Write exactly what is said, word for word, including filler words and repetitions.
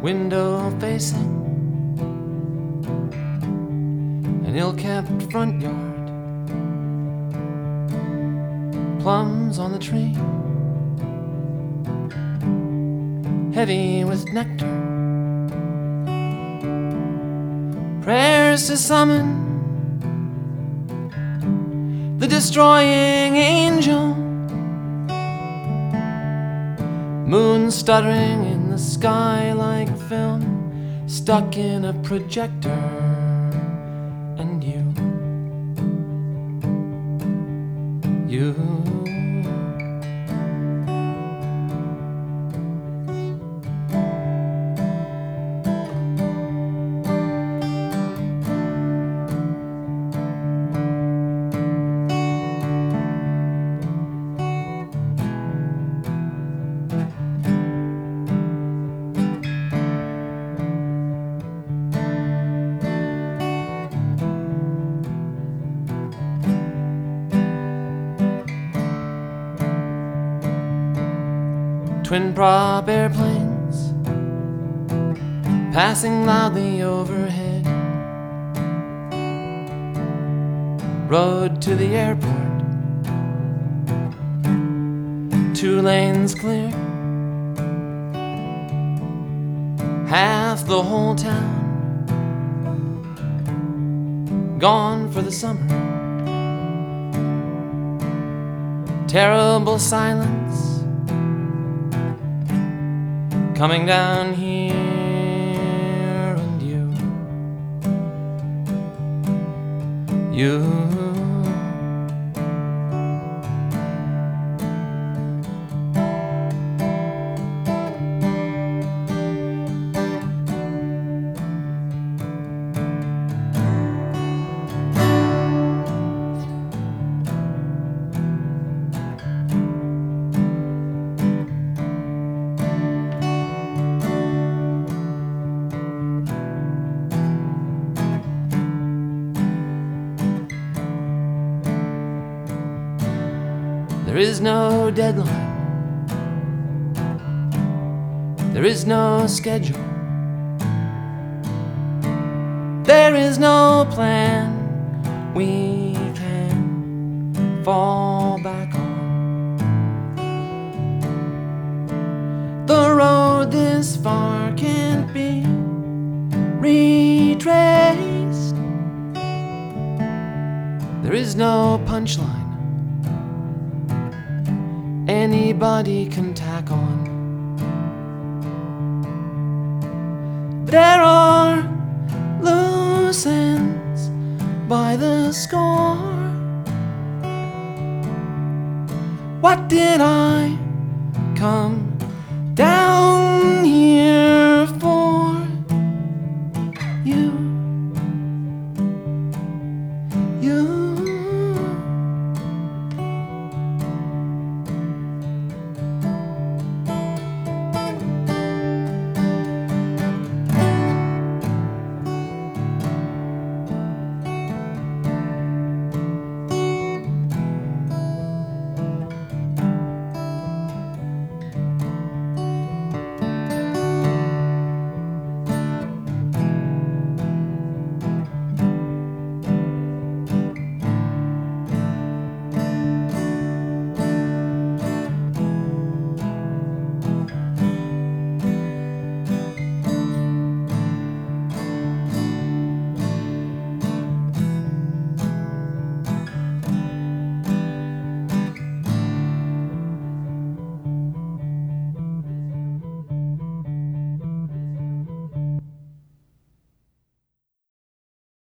window facing an ill-kept front yard, plums on the tree, heavy with nectar, prayers to summon the destroying angel, moon stuttering in the sky like film stuck in a projector, and you, you. Twin prop airplanes passing loudly overhead, road to the airport, two lanes clear, half the whole town gone for the summer, terrible silence coming down here, and you, you. There is no deadline, there is no schedule, there is no plan we can fall back on. The road this far can't be retraced. There is no punchline anybody can tack on. There are loose ends by the score. What did I come